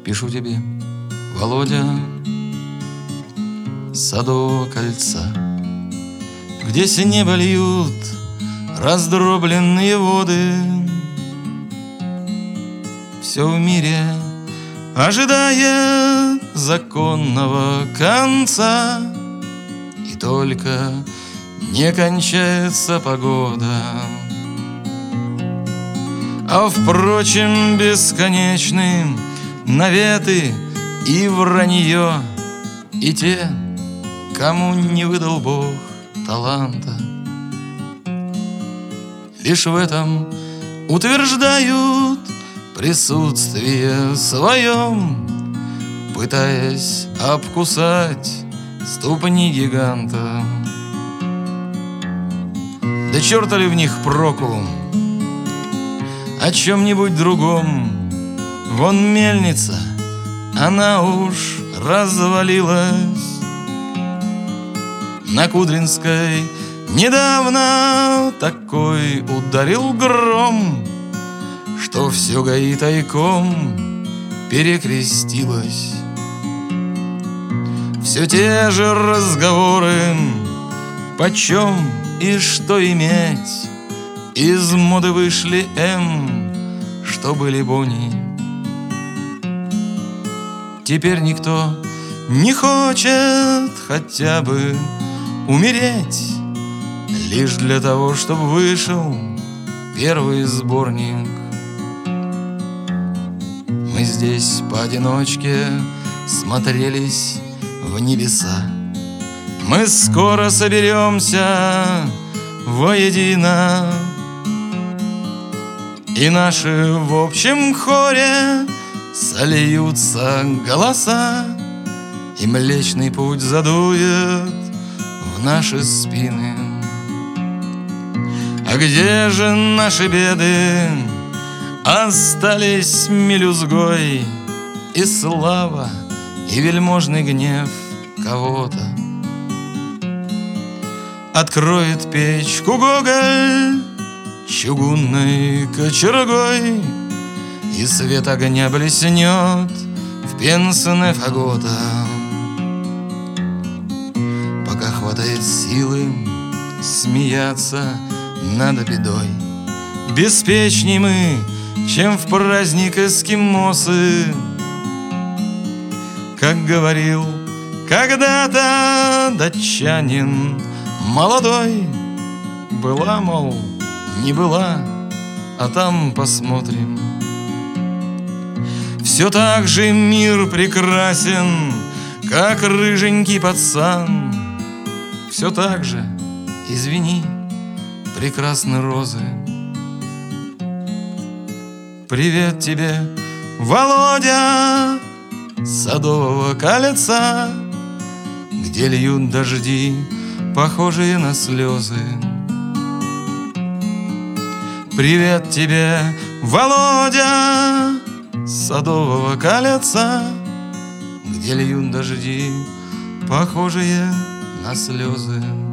Пишу тебе, Володя, с Садового кольца, где с неба льют раздробленные воды. Все в мире ожидает законного конца, и только не кончается погода. А впрочем, бесконечным наветы и вранье, и те, кому не выдал Бог таланта, лишь в этом утверждают присутствие своем, пытаясь обкусать ступни гиганта. Да черта ли в них проку о чем-нибудь другом? Вон мельница, она уж развалилась. На Кудринской недавно такой ударил гром, что все ГАИ тайком перекрестилось. Все те же разговоры, почем и что иметь. Из моды вышли что были Бонни. Теперь никто не хочет хотя бы умереть, лишь для того, чтобы вышел первый сборник. Мы здесь поодиночке смотрелись в небеса. Мы скоро соберемся воедино, и наши в общем хоре сольются голоса, и Млечный Путь задует в наши спины. А где же наши беды остались мелюзгой, и слава, и вельможный гнев кого-то? Откроет печку Гоголь чугунной кочергой, и свет огня блеснет в пенсне фагота. Пока хватает силы смеяться над бедой, беспечней мы, чем в праздник эскимосы. Как говорил когда-то датчанин молодой, была, мол, не была, а там посмотрим. Все так же мир прекрасен, как рыженький пацан. Все так же, извини, прекрасны розы. Привет тебе, Володя, с Садового кольца, где льют дожди, похожие на слезы. Привет тебе, Володя, с Садового кольца, где льют дожди, похожие на слезы.